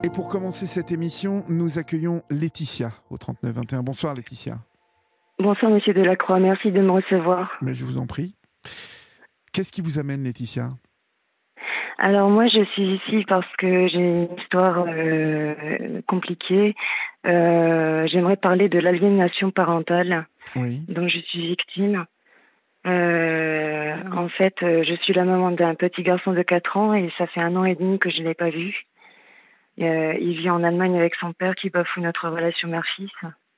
Et pour commencer cette émission, nous accueillons Laetitia au 3921. Bonsoir Laetitia. Bonsoir Monsieur Delacroix, merci de me recevoir. Mais je vous en prie. Qu'est-ce qui vous amène Laetitia ? Alors moi je suis ici parce que j'ai une histoire compliquée. J'aimerais parler de l'aliénation parentale Oui. dont je suis victime. En fait, je suis la maman d'un petit garçon de 4 ans et ça fait 1 an et demi que je ne l'ai pas vu. Il vit en Allemagne avec son père qui bafoue notre relation mère-fils.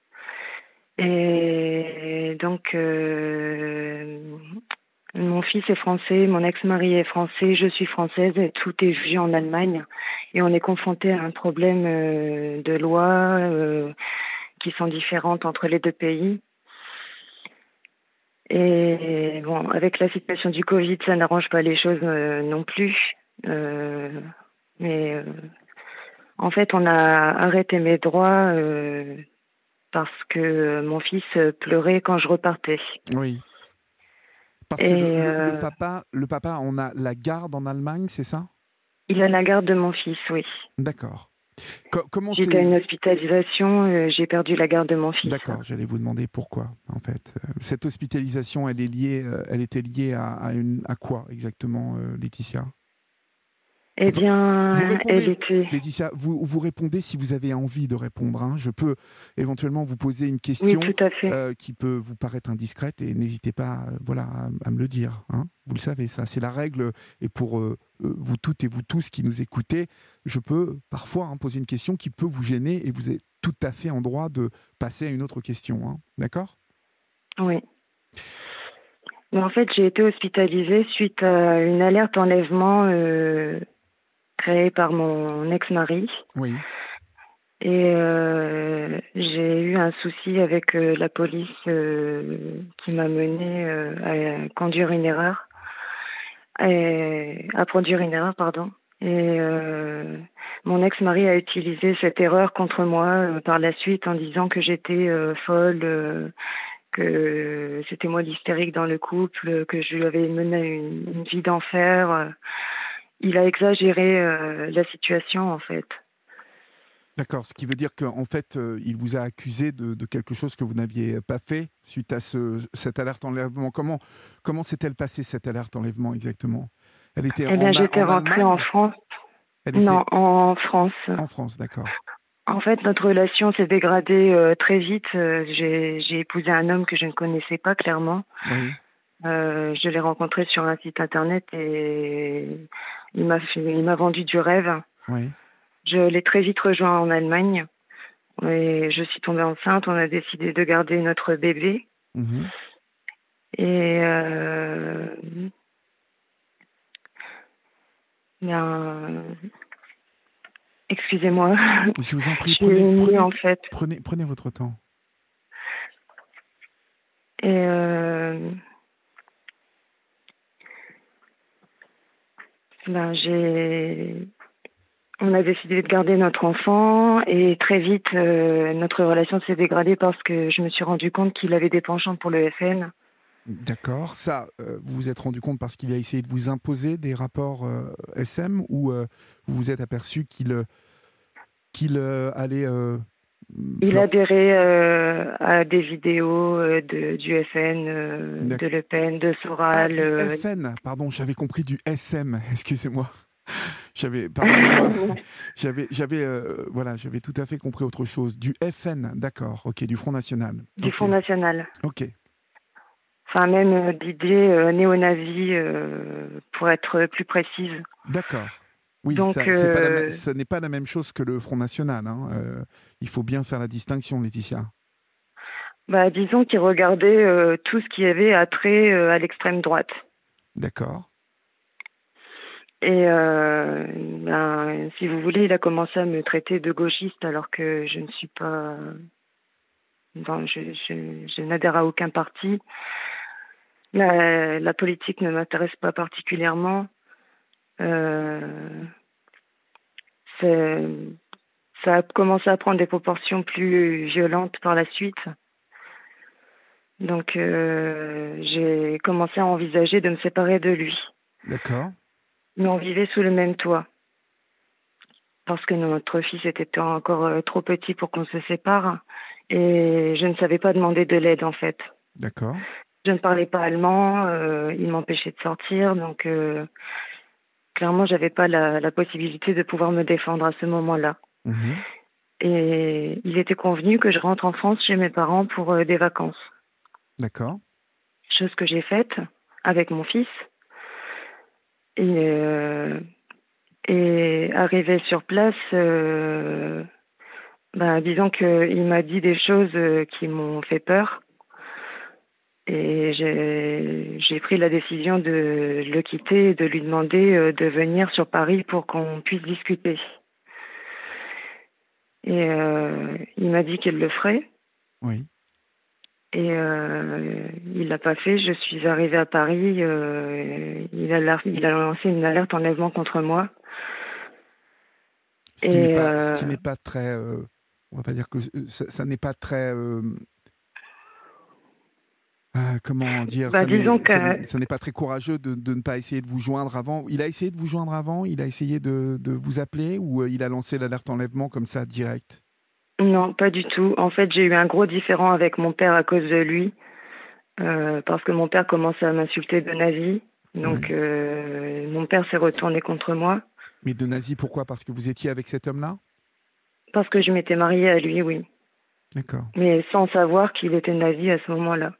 Et donc, mon fils est français, mon ex-mari est français, je suis française et tout est jugé en Allemagne. Et on est confronté à un problème de lois qui sont différentes entre les deux pays. Et bon, avec la situation du Covid, ça n'arrange pas les choses non plus. Mais en fait, on a arrêté mes droits parce que mon fils pleurait quand je repartais. Oui. Parce Et que le papa, on a la garde en Allemagne, c'est ça ? il a la garde de mon fils, oui. D'accord. Comment J'étais à une c'est... hospitalisation, j'ai perdu la garde de mon fils. D'accord, j'allais vous demander pourquoi, en fait. Cette hospitalisation, elle est liée, elle était liée à quoi exactement, Laetitia ? Eh Enfin, bien, vous elle répondez, était... Laetitia, vous répondez si vous avez envie de répondre. Hein. Je peux éventuellement vous poser une Oui, question tout à fait. qui peut vous paraître indiscrète et n'hésitez pas voilà, à me le dire. Hein. Vous le savez, ça, c'est la règle. Et pour vous toutes et vous tous qui nous écoutez, je peux parfois poser une question qui peut vous gêner et vous êtes tout à fait en droit de passer à une autre question. Hein. D'accord ? Oui. Mais en fait, j'ai été hospitalisée suite à une alerte enlèvement créée par mon ex-mari. Oui. Et j'ai eu un souci avec la police qui m'a mené à conduire une erreur, à produire une erreur, pardon. Et mon ex-mari a utilisé cette erreur contre moi par la suite en disant que j'étais folle, que c'était moi l'hystérique dans le couple, que je lui avais mené une vie d'enfer. Il a exagéré la situation en fait. D'accord, ce qui veut dire qu'en fait, il vous a accusé de quelque chose que vous n'aviez pas fait suite à cette alerte enlèvement. Comment s'est-elle passée cette alerte enlèvement exactement ? Elle était Eh bien, j'étais en rentrée en Allemagne ? France. Elle était Non, en France. en France, d'accord. En fait, notre relation s'est dégradée très vite. J'ai épousé un homme que je ne connaissais pas clairement. Oui, Je l'ai rencontré sur un site internet et il m'a vendu du rêve. oui, Je l'ai très vite rejoint en Allemagne et je suis tombée enceinte. On a décidé de garder notre bébé mhm. et bien, excusez-moi, Je vous en je prie, suis émue en fait. prenez votre temps. Et ben, on a décidé de garder notre enfant et très vite notre relation s'est dégradée parce que je me suis rendu compte qu'il avait des penchants pour le FN. D'accord. Ça, vous vous êtes rendu compte parce qu'il a essayé de vous imposer des rapports SM ou vous vous êtes aperçu qu'il allait Il genre, adhérait à des vidéos du FN, de Le Pen, de ah, Soral. du FN, pardon, j'avais compris du SM, excusez-moi. Pardonnez-moi, j'avais tout à fait compris autre chose. Du FN, d'accord, ok, du Front National, Du ok, Front National. ok, Enfin, même d'idées néo-nazis, pour être plus précise. d'accord. Oui, Donc, ce n'est pas la même chose que le Front National. Hein, il faut bien faire la distinction, Laetitia. bah, disons qu'il regardait tout ce qui avait attrait à l'extrême droite. D'accord, Et ben, si vous voulez, il a commencé à me traiter de gauchiste alors que je ne suis pas... Bon, je n'adhère à aucun parti. La politique ne m'intéresse pas particulièrement. Euh, c'est- Ça a commencé à prendre des proportions plus violentes par la suite. Donc, j'ai commencé à envisager de me séparer de lui. d'accord. Mais on vivait sous le même toit. parce que notre fils était encore trop petit pour qu'on se sépare. Et je ne savais pas demander de l'aide, en fait. D'accord. Je ne parlais pas allemand, il m'empêchait de sortir, donc clairement, j'avais pas la possibilité de pouvoir me défendre à ce moment-là. Mhm. Et il était convenu que je rentre en France chez mes parents pour des vacances. D'accord. Chose que j'ai faite avec mon fils. Et arrivé sur place, disons qu'il m'a dit des choses qui m'ont fait peur. Et j'ai pris la décision de le quitter et de lui demander de venir sur Paris pour qu'on puisse discuter. Et il m'a dit qu'il le ferait. Oui. Et il l'a pas fait. Je suis arrivée à Paris. Il a lancé une alerte enlèvement contre moi. Ce qui n'est pas très. On va pas dire que ça n'est pas très. Comment dire, disons que ça n'est pas très courageux de ne pas essayer de vous joindre avant. Il a essayé de vous joindre avant. Il a essayé de vous appeler, ou il a lancé l'alerte enlèvement comme ça direct? non, pas du tout. En fait, j'ai eu un gros différend avec mon père à cause de lui, parce que mon père commençait à m'insulter de nazi. Donc, Oui. mon père s'est retourné contre moi. Mais de nazi, pourquoi? Parce que vous étiez avec cet homme-là? Parce que je m'étais mariée à lui, oui. D'accord. Mais sans savoir qu'il était nazi à ce moment-là.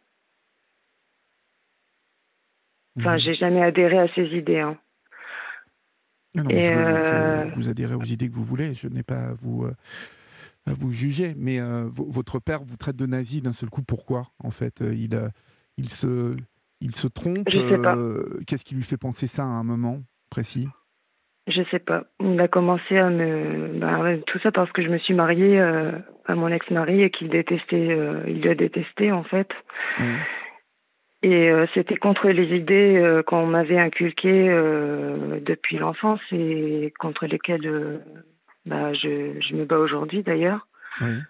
Enfin, Mhm. j'ai jamais adhéré à ses idées, hein. Non, mais Et vous adhérez aux idées que vous voulez. Je n'ai pas à vous juger. Mais votre père vous traite de nazi d'un seul coup. Pourquoi? En fait, il se, il se trompe. je sais pas. Qu'est-ce qui lui fait penser ça à un moment précis? Je sais pas. Il a commencé à tout ça parce que je me suis mariée à mon ex-mari et qu'il détestait, il le détestait en fait. Oui. Et c'était contre les idées qu'on m'avait inculquées depuis l'enfance et contre lesquelles je me bats aujourd'hui d'ailleurs. Oui.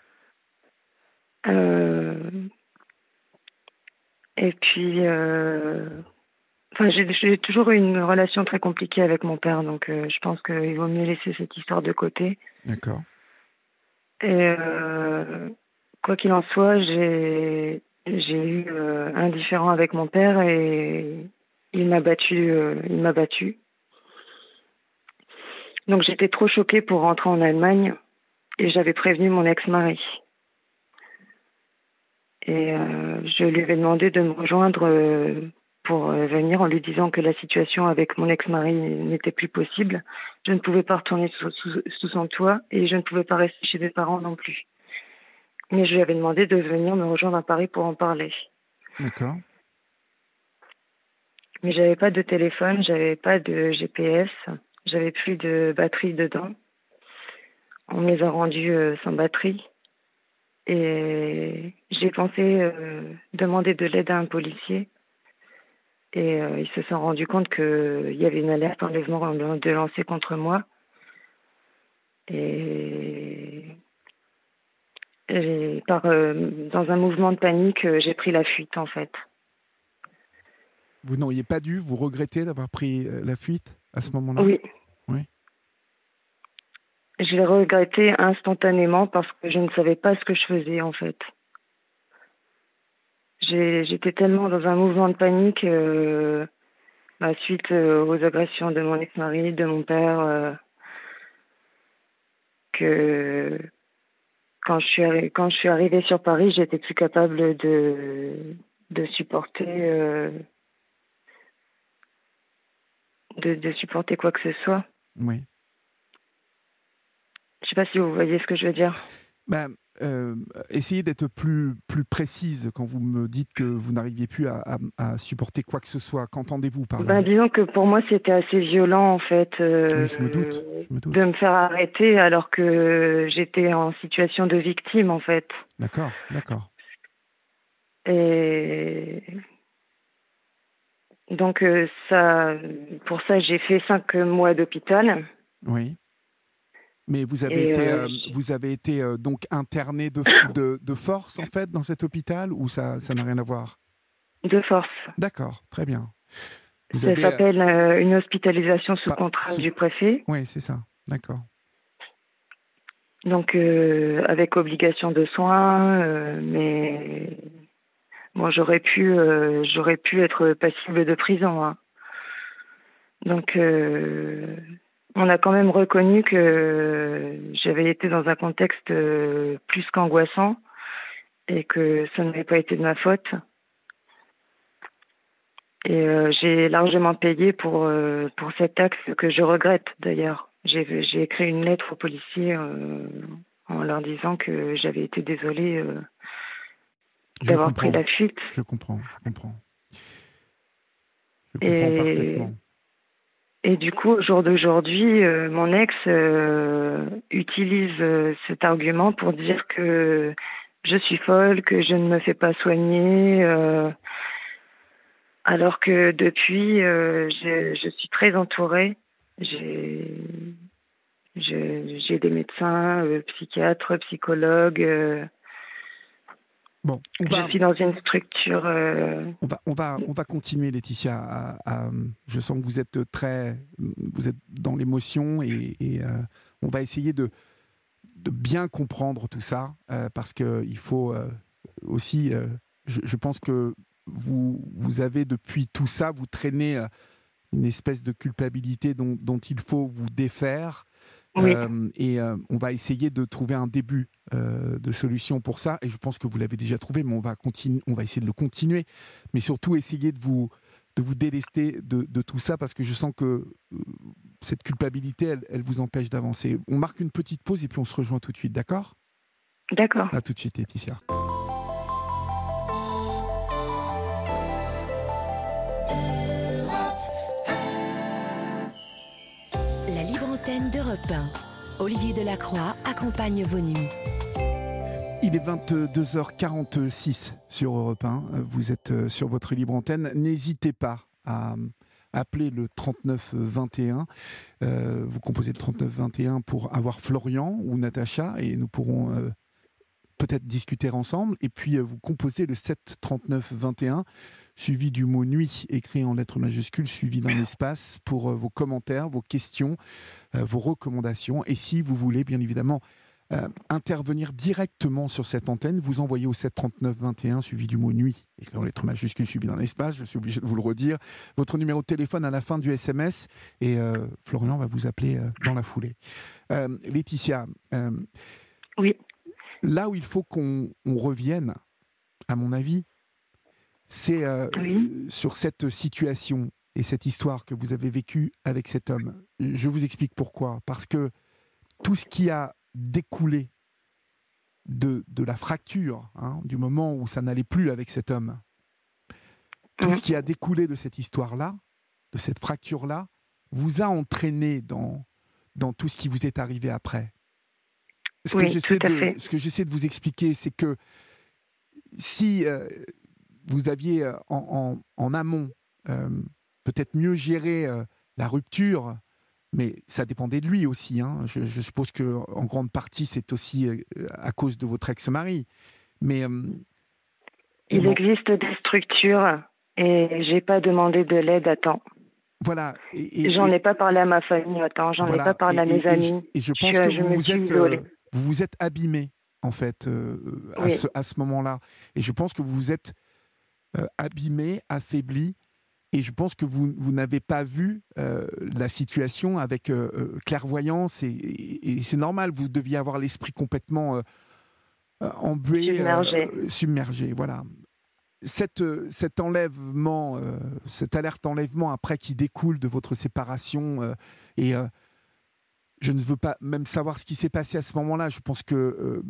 Euh, et puis, j'ai toujours eu une relation très compliquée avec mon père, donc je pense qu'il vaut mieux laisser cette histoire de côté. D'accord. Et quoi qu'il en soit, j'ai eu un différend avec mon père et il m'a battu. Donc j'étais trop choquée pour rentrer en Allemagne et j'avais prévenu mon ex-mari. Et je lui avais demandé de me rejoindre pour venir en lui disant que la situation avec mon ex-mari n'était plus possible. Je ne pouvais pas retourner sous son toit et je ne pouvais pas rester chez mes parents non plus. Mais je lui avais demandé de venir me rejoindre à Paris pour en parler. D'accord. Mais j'avais pas de téléphone, j'avais pas de GPS, j'avais plus de batterie dedans. On me les a rendus sans batterie. Et j'ai pensé demander de l'aide à un policier. Et ils se sont rendus compte qu'il y avait une alerte enlèvement de lancer contre moi. Et dans un mouvement de panique, j'ai pris la fuite en fait. Vous n'auriez pas dû, vous regretter d'avoir pris la fuite à ce moment-là? Oui, Oui. je l'ai regretté instantanément parce que je ne savais pas ce que je faisais en fait. J'étais tellement dans un mouvement de panique suite aux agressions de mon ex-mari, de mon père, que quand je suis arrivée sur Paris, j'étais plus capable de supporter de supporter quoi que ce soit. Oui. Je sais pas si vous voyez ce que je veux dire. Ben, essayez d'être plus précise quand vous me dites que vous n'arriviez plus à supporter quoi que ce soit. Qu'entendez-vous par là? Disons que pour moi, c'était assez violent, en fait, Oui, je me doute. Je me de doute. me faire arrêter alors que j'étais en situation de victime, en fait. D'accord. D'accord. Et donc, pour ça, j'ai fait 5 mois d'hôpital. Oui. Mais Et vous avez été donc interné de force, en fait, dans cet hôpital, ou ça n'a rien à voir? de force. D'accord, très bien. Vous Ça avez... s'appelle une hospitalisation sous pas, contrainte du préfet. oui, c'est ça. D'accord. Donc, avec obligation de soins, mais bon, j'aurais pu être passible de prison, hein. Donc, on a quand même reconnu que j'avais été dans un contexte plus qu'angoissant et que ça n'avait pas été de ma faute. Et j'ai largement payé pour cet acte que je regrette d'ailleurs. J'ai écrit une lettre aux policiers en leur disant que j'avais été désolée Je d'avoir pris comprends, la fuite. je comprends, je comprends. Je comprends Et, parfaitement. et du coup, au jour d'aujourd'hui, mon ex utilise cet argument pour dire que je suis folle, que je ne me fais pas soigner, alors que depuis, je suis très entourée. J'ai j'ai des médecins, psychiatres, psychologues. Bon, Je suis dans une structure. on va continuer, Laetitia. Je sens que vous êtes dans l'émotion et on va essayer de bien comprendre tout ça parce que il faut aussi. Je pense que vous avez depuis tout ça, vous traînez une espèce de culpabilité dont il faut vous défaire. Oui, On va essayer de trouver un début de solution pour ça. Et je pense que vous l'avez déjà trouvé, mais on va essayer de le continuer. Mais surtout, essayer de vous délester de tout ça, parce que je sens que cette culpabilité, elle vous empêche d'avancer. On marque une petite pause et puis on se rejoint tout de suite, d'accord? d'accord. À tout de suite, Laetitia. La libre antenne d'Europe 1. Olivier Delacroix accompagne vos nuits. Il est 22h46 sur Europe 1. Vous êtes sur votre libre antenne. N'hésitez pas à appeler le 3921. Vous composez le 3921 pour avoir Florian ou Natacha et nous pourrons peut-être discuter ensemble. Et puis vous composez le 73921 suivi du mot nuit écrit en lettres majuscules, suivi d'un espace pour vos commentaires, vos questions, vos recommandations. Et si vous voulez, bien évidemment, intervenir directement sur cette antenne, vous envoyez au 73921 suivi du mot nuit, écrit en lettres majuscules suivi d'un espace, je suis obligé de vous le redire, votre numéro de téléphone à la fin du SMS et Florian va vous appeler dans la foulée. Laetitia, Oui, là où il faut qu'on revienne, à mon avis, c'est oui, sur cette situation et cette histoire que vous avez vécue avec cet homme. Je vous explique pourquoi. Parce que tout ce qui a découlé de la fracture, hein, du moment où ça n'allait plus avec cet homme, tout ce qui a découlé de cette histoire-là, de cette fracture-là, vous a entraîné dans tout ce qui vous est arrivé après. oui, tout à fait. Ce que j'essaie de vous expliquer, c'est que si vous aviez en amont peut-être mieux géré la rupture, mais ça dépendait de lui aussi. Hein. Je suppose qu'en grande partie, c'est aussi à cause de votre ex-mari. Mais Il existe des structures et j'ai pas demandé de l'aide à temps. voilà. J'en ai pas parlé à ma famille à temps, j'en ai pas Voilà. parlé à mes amis. Et je pense que Je me suis isolée. vous vous êtes abîmé en fait Oui, à ce moment-là. Et je pense que vous vous êtes abîmé, affaibli. Et je pense que vous n'avez pas vu la situation avec clairvoyance. Et c'est normal, vous deviez avoir l'esprit complètement embué, submergée. submergé. Voilà. Cet enlèvement, cette alerte enlèvement après qui découle de votre séparation, et je ne veux pas même savoir ce qui s'est passé à ce moment-là. Je pense que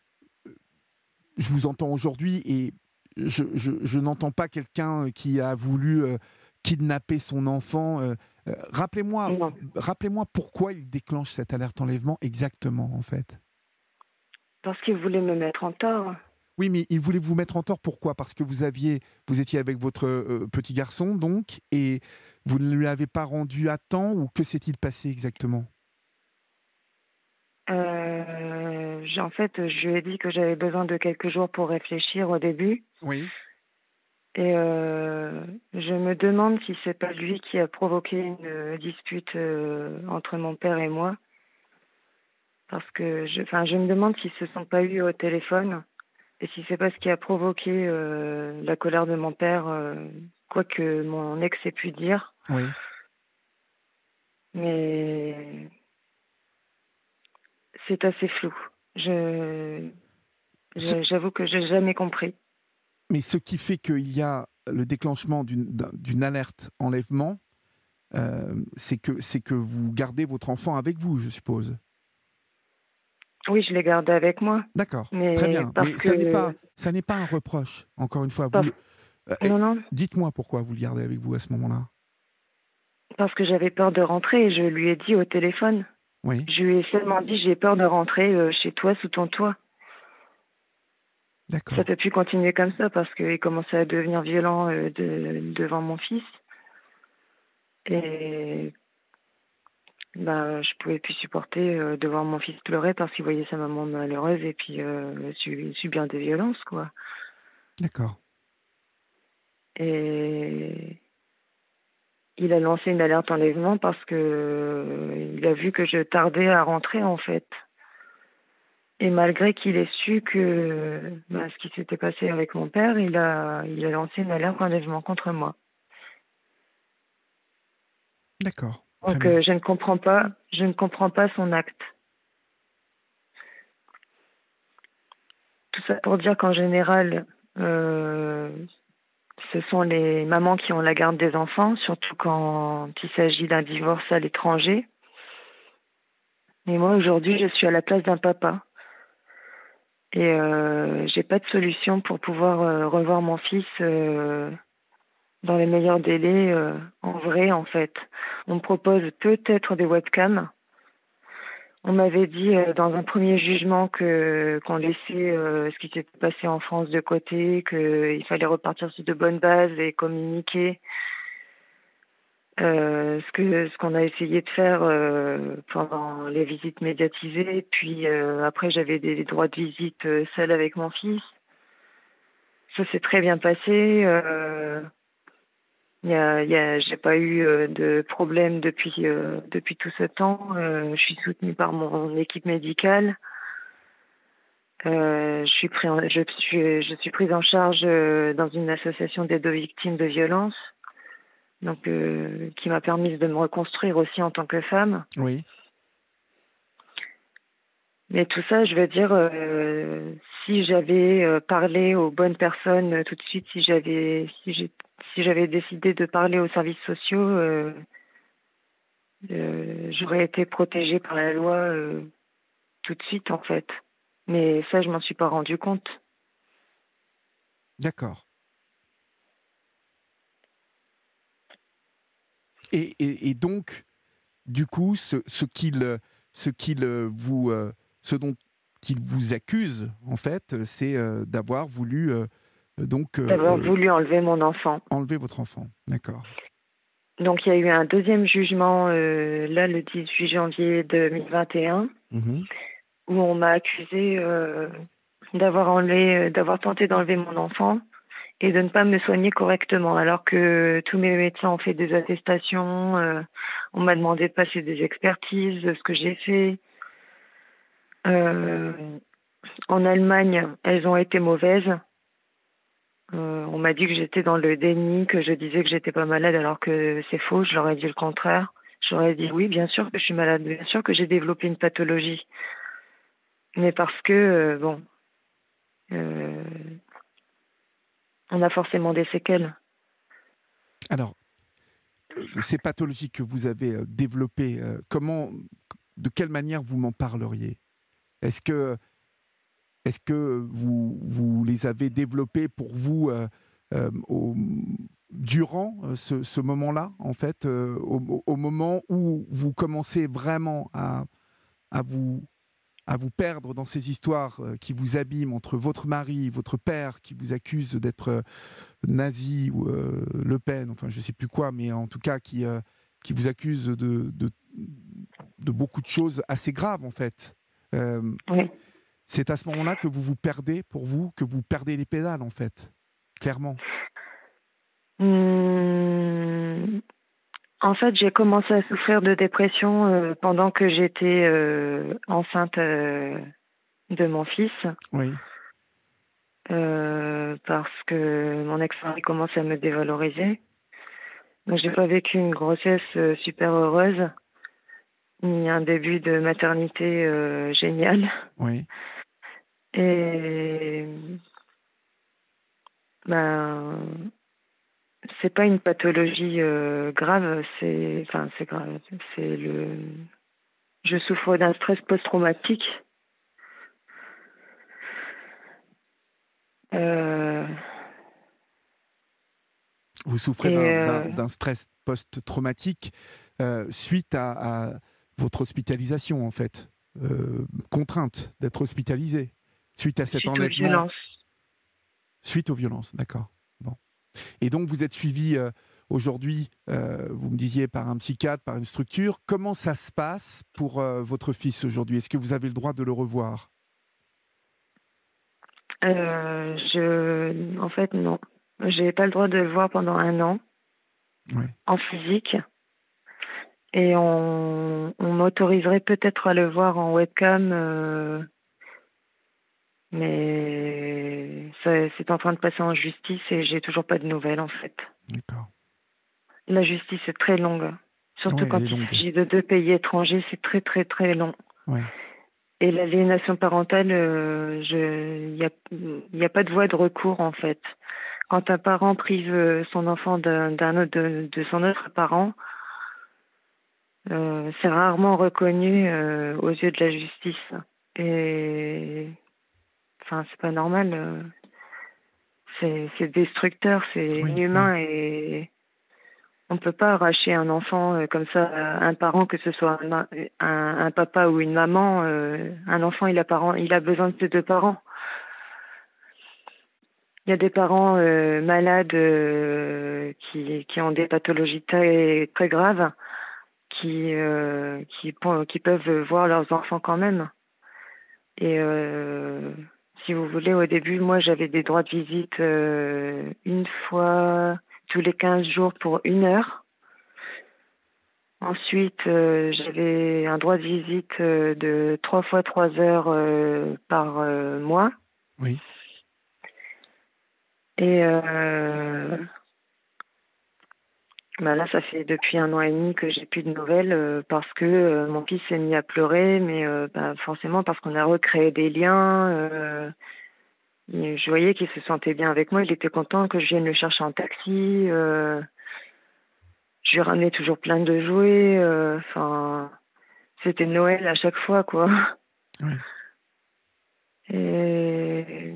je vous entends aujourd'hui et je n'entends pas quelqu'un qui a voulu kidnapper son enfant. Non. Rappelez-moi pourquoi il déclenche cette alerte enlèvement exactement, en fait. Parce qu'il voulait me mettre en tort. Oui, mais il voulait vous mettre en tort. Pourquoi? Parce que vous étiez avec votre petit garçon, donc, et vous ne lui avez pas rendu à temps, ou que s'est-il passé exactement? En fait, je lui ai dit que j'avais besoin de quelques jours pour réfléchir au début. Oui. Et je me demande si c'est pas lui qui a provoqué une dispute entre mon père et moi. Parce que je me demande s'ils se sont pas eus au téléphone et si c'est pas ce qui a provoqué la colère de mon père, quoi que mon ex ait pu dire. Oui. Mais c'est assez flou. J'avoue que j'ai jamais compris. Mais ce qui fait qu'il y a le déclenchement d'une alerte enlèvement, c'est que vous gardez votre enfant avec vous, je suppose. Oui, je l'ai gardé avec moi. D'accord, très Mais bien. parce Mais que... ça n'est pas un reproche, encore une fois. parce- non, non. Dites-moi pourquoi vous le gardez avec vous à ce moment-là. Parce que j'avais peur de rentrer et je lui ai dit au téléphone. Oui, Je lui ai seulement dit, j'ai peur de rentrer chez toi, sous ton toit. Ça d'accord. peut plus continuer comme ça parce qu'il commençait à devenir violent devant mon fils. Et je pouvais plus supporter de voir mon fils pleurer parce qu'il voyait sa maman malheureuse et puis subir des violences, quoi. D'accord. Et il a lancé une alerte enlèvement parce que il a vu que je tardais à rentrer, en fait. Et malgré qu'il ait su que ce qui s'était passé avec mon père, il a lancé une alerte enlèvement contre moi. D'accord. Très Donc bien. je ne comprends pas son acte. Tout ça pour dire qu'en général, ce sont les mamans qui ont la garde des enfants, surtout quand il s'agit d'un divorce à l'étranger. Et moi, aujourd'hui, je suis à la place d'un papa. Et j'ai pas de solution pour pouvoir revoir mon fils dans les meilleurs délais, en vrai, en fait. On me propose peut-être des webcams. On m'avait dit dans un premier jugement qu'on laissait ce qui s'était passé en France de côté, qu'il fallait repartir sur de bonnes bases et communiquer. Ce qu'on a essayé de faire pendant les visites médiatisées. Puis après, j'avais des droits de visite seule avec mon fils. Ça s'est très bien passé. J'ai pas eu de problème depuis tout ce temps. Je suis soutenue par mon équipe médicale. Je suis prise en charge dans une association d'aide aux victimes de violences, donc qui m'a permis de me reconstruire aussi en tant que femme. Oui. Mais tout ça, je veux dire, si j'avais parlé aux bonnes personnes tout de suite, si j'avais décidé de parler aux services sociaux, j'aurais été protégée par la loi tout de suite, en fait. Mais ça, je m'en suis pas rendu compte. D'accord. Et donc, du coup, ce dont il vous accuse, en fait, c'est d'avoir voulu D'avoir voulu enlever mon enfant. enlever votre enfant. D'accord. Donc, il y a eu un deuxième jugement, là, le 18 janvier 2021, où on m'a accusé d'avoir tenté d'enlever mon enfant et de ne pas me soigner correctement, alors que tous mes médecins ont fait des attestations, on m'a demandé de passer des expertises, ce que j'ai fait. En Allemagne, elles ont été mauvaises. On m'a dit que j'étais dans le déni, que je disais que j'étais pas malade alors que c'est faux. Je leur ai dit le contraire. J'aurais dit oui, bien sûr que je suis malade, bien sûr que j'ai développé une pathologie. Mais parce que, on a forcément des séquelles. Alors, ces pathologies que vous avez développées, de quelle manière vous m'en parleriez ? Est-ce que vous les avez développées pour vous durant ce moment-là, en fait, au moment où vous commencez vraiment à vous perdre dans ces histoires qui vous abîment entre votre mari, votre père qui vous accuse d'être nazi ou Le Pen, enfin je ne sais plus quoi, mais en tout cas qui vous accuse de beaucoup de choses assez graves, en fait. Oui. C'est à ce moment-là que vous perdez, pour vous, que vous perdez les pédales, en fait, clairement. En En fait, j'ai commencé à souffrir de dépression pendant que j'étais enceinte de mon fils. Oui. Parce que mon ex-mari commençait à me dévaloriser. Donc, j'ai pas vécu une grossesse super heureuse, ni un début de maternité génial. Oui. Et ben, c'est pas une pathologie grave, c'est grave. Je souffre d'un stress post-traumatique. Vous souffrez d'un stress post-traumatique suite à votre hospitalisation, en fait. Contrainte d'être hospitalisé suite à cet enlèvement. Suite aux violences. Suite aux violences, d'accord. Bon. Et donc, vous êtes suivi aujourd'hui, vous me disiez, par un psychiatre, par une structure. Comment ça se passe pour votre fils aujourd'hui? Est-ce que vous avez le droit de le revoir? En fait, non. J'ai pas le droit de le voir pendant 1 an, Oui. en physique. Et on m'autoriserait peut-être à le voir en webcam, mais c'est en train de passer en justice et j'ai toujours pas de nouvelles, en fait. D'accord. La justice est très longue. Surtout Ouais, quand il s'agit de 2 pays étrangers, c'est très, très, très long. Ouais. Et l'aliénation parentale, il y a pas de voie de recours, en fait. Quand un parent prive son enfant de son autre parent, c'est rarement reconnu aux yeux de la justice. Et enfin, c'est pas normal. C'est destructeur, c'est Oui, inhumain et on peut pas arracher un enfant comme ça à un parent, que ce soit un papa ou une maman. Un enfant, il a besoin de ses 2 parents. Il y a des parents malades qui ont des pathologies très, très graves qui peuvent voir leurs enfants quand même. Et si vous voulez, au début, moi, j'avais des droits de visite 1 fois tous les 15 jours pour 1 heure. Ensuite, j'avais un droit de visite de 3 fois 3 heures par mois. Oui. Et là, ça fait depuis 1 an et demi que j'ai plus de nouvelles parce que mon fils s'est mis à pleurer, mais forcément parce qu'on a recréé des liens. Je voyais qu'il se sentait bien avec moi, il était content que je vienne le chercher en taxi. Je lui ramenais toujours plein de jouets. C'était Noël à chaque fois, quoi. Oui. Et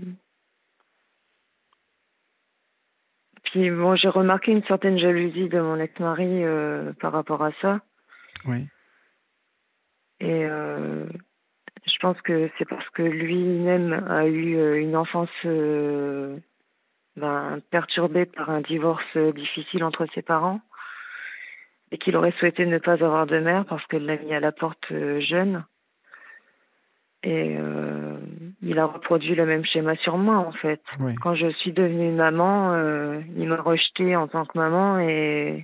puis bon, j'ai remarqué une certaine jalousie de mon ex-mari par rapport à ça. Oui. Et je pense que c'est parce que lui-même a eu une enfance perturbée par un divorce difficile entre ses parents et qu'il aurait souhaité ne pas avoir de mère parce qu'elle l'a mis à la porte jeune. Et il a reproduit le même schéma sur moi, en fait. Oui. Quand je suis devenue maman, il m'a rejetée en tant que maman et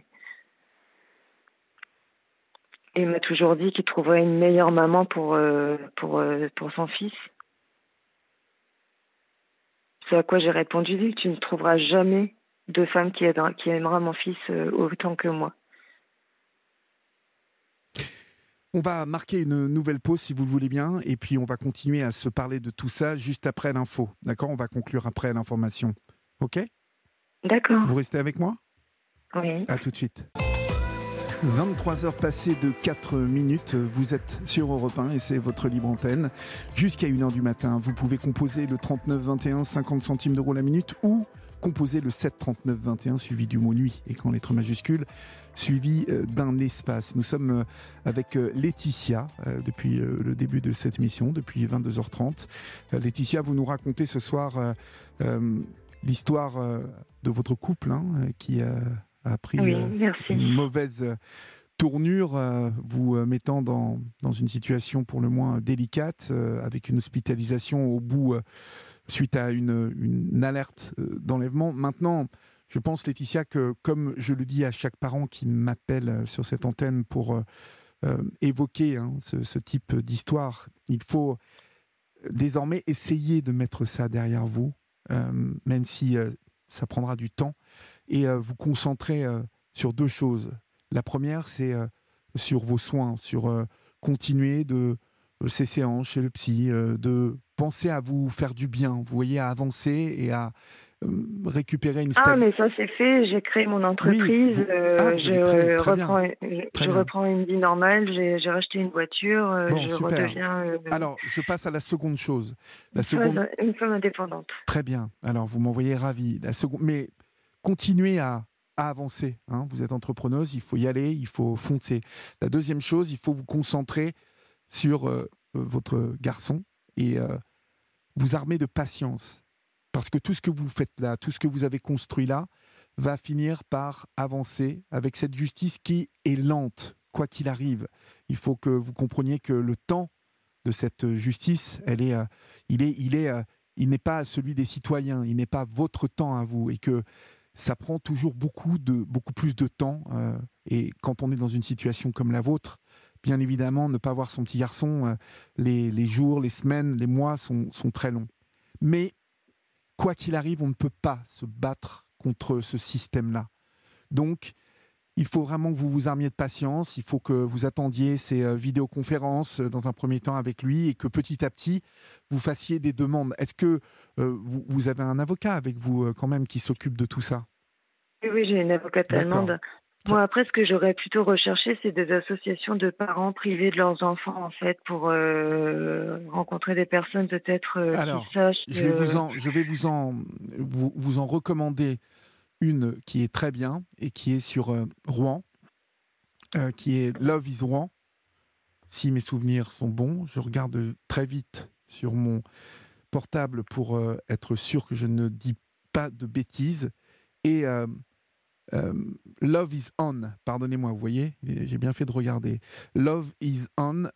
il m'a toujours dit qu'il trouverait une meilleure maman pour son fils. C'est à quoi j'ai répondu: tu ne trouveras jamais de femme qui aimera mon fils autant que moi. On va marquer une nouvelle pause, si vous le voulez bien, et puis on va continuer à se parler de tout ça juste après l'info. D'accord? On va conclure après l'information. OK? D'accord. Vous restez avec moi? Oui. À tout de suite. 23h passées de 4 minutes, vous êtes sur Europe 1 et c'est votre libre antenne. Jusqu'à 1h du matin, vous pouvez composer le 39 21, 50 centimes d'euros la minute, ou composer le 7 39 21 suivi du mot nuit, écran lettres majuscules, suivi d'un espace. Nous sommes avec Laetitia depuis le début de cette émission, depuis 22h30. Laetitia, vous nous racontez ce soir l'histoire de votre couple qui a pris une mauvaise tournure, vous mettant dans une situation pour le moins délicate, avec une hospitalisation au bout suite à une alerte d'enlèvement. Maintenant, Je pense, Laetitia, que comme je le dis à chaque parent qui m'appelle sur cette antenne pour évoquer ce type d'histoire, il faut désormais essayer de mettre ça derrière vous, même si ça prendra du temps, et vous concentrer sur 2 choses. La première, c'est sur vos soins, sur continuer de ces séances chez le psy, de penser à vous faire du bien, vous voyez, à avancer et à récupérer une mais ça c'est fait, j'ai créé mon entreprise, je reprends une vie normale, j'ai racheté une voiture, bon, je super. redeviens Alors, je passe à la seconde chose. une femme indépendante. Très bien, alors vous m'envoyez ravi. Mais continuez à avancer, vous êtes entrepreneuse, il faut y aller, il faut foncer. La deuxième chose, il faut vous concentrer sur votre garçon et vous armer de patience. Parce que tout ce que vous faites là, tout ce que vous avez construit là, va finir par avancer avec cette justice qui est lente, quoi qu'il arrive. Il faut que vous compreniez que le temps de cette justice, il n'est pas celui des citoyens, il n'est pas votre temps à vous, et que ça prend toujours beaucoup plus de temps. Et quand on est dans une situation comme la vôtre, bien évidemment, ne pas voir son petit garçon, les jours, les semaines, les mois sont très longs. Mais quoi qu'il arrive, on ne peut pas se battre contre ce système-là. Donc, il faut vraiment que vous vous armiez de patience, il faut que vous attendiez ces vidéoconférences dans un premier temps avec lui et que petit à petit, vous fassiez des demandes. Est-ce que vous avez un avocat avec vous quand même qui s'occupe de tout ça ? Oui, j'ai une avocate allemande. Moi, après, ce que j'aurais plutôt recherché, c'est des associations de parents privés de leurs enfants, en fait, pour rencontrer des personnes peut-être qui sachent. Je vais vous en recommander une qui est très bien et qui est sur Rouen, qui est Love is Rouen. Si mes souvenirs sont bons, je regarde très vite sur mon portable pour être sûr que je ne dis pas de bêtises. Et Love is on, pardonnez-moi, vous voyez, j'ai bien fait de regarder. Love is on.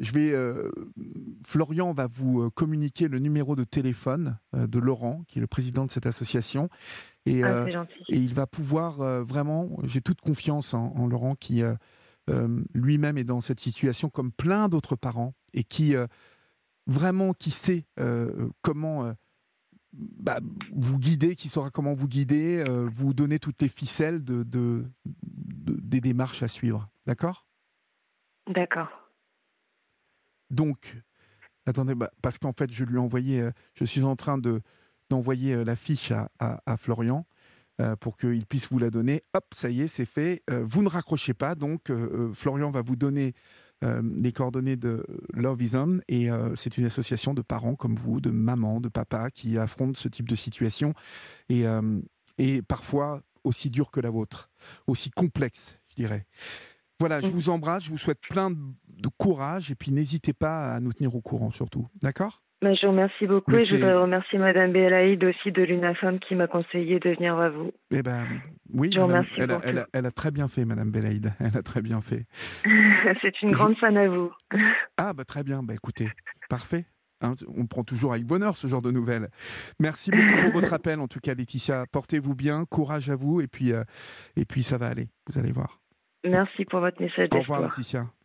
Florian va vous communiquer le numéro de téléphone de Laurent, qui est le président de cette association. Et, c'est gentil. Et il va pouvoir vraiment, j'ai toute confiance en Laurent, qui lui-même est dans cette situation comme plein d'autres parents, et qui vraiment qui sait comment vous guider, qui saura comment vous guider, vous donner toutes les ficelles des démarches à suivre. D'accord ? D'accord. Donc, attendez, parce qu'en fait, je lui ai envoyé, je suis en train d'envoyer la fiche à Florian pour qu'il puisse vous la donner. Hop, ça y est, c'est fait. Vous ne raccrochez pas, donc Florian va vous donner les coordonnées de Love is On, et c'est une association de parents comme vous, de mamans, de papas qui affrontent ce type de situation et parfois aussi dur que la vôtre, aussi complexe, je dirais. Voilà, je vous embrasse, je vous souhaite plein de courage et puis n'hésitez pas à nous tenir au courant surtout, d'accord ? Je vous remercie beaucoup et je voudrais remercier Madame Belaïd aussi de l'UNAFAM qui m'a conseillé de venir à vous. Eh ben, oui, je vous remercie elle a très bien fait, Madame Belaïd. Elle a très bien fait. C'est une grande fan à vous. Ah, très bien. Écoutez, parfait. On prend toujours avec bonheur ce genre de nouvelles. Merci beaucoup pour votre appel, en tout cas, Laetitia. Portez-vous bien, courage à vous, et puis ça va aller. Vous allez voir. Merci pour votre message d'espoir. Au revoir, Laetitia.